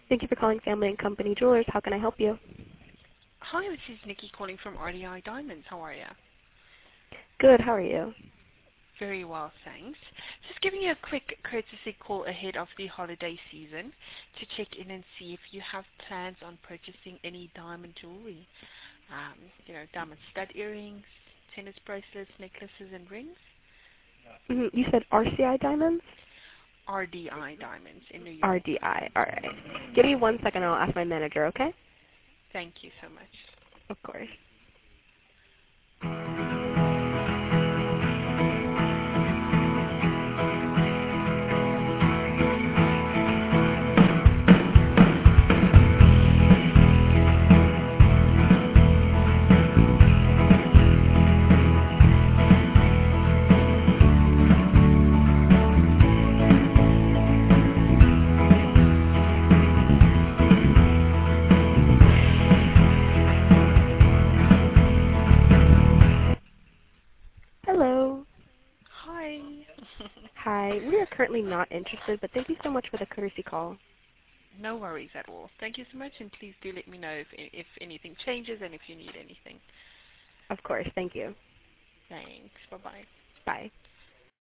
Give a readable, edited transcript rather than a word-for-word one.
Thank you for calling Family and Company Jewelers. How can I help you? Hi, this is Nikki calling from RDI Diamonds. How are you? Good. How are you? Very well, thanks. Just giving you a quick courtesy call ahead of the holiday season to check in and see if you have plans on purchasing any diamond jewelry. Diamond stud earrings, tennis bracelets, necklaces, and rings. You said RCI Diamonds? RDI Diamonds in New York. RDI. All right. Give me 1 second. I'll ask my manager, okay? Thank you so much. Of course. Hello. Hi. Hi. We are currently not interested, but thank you so much for the courtesy call. No worries at all. Thank you so much, and please do let me know if anything changes and if you need anything. Of course. Thank you. Thanks. Bye-bye. Bye.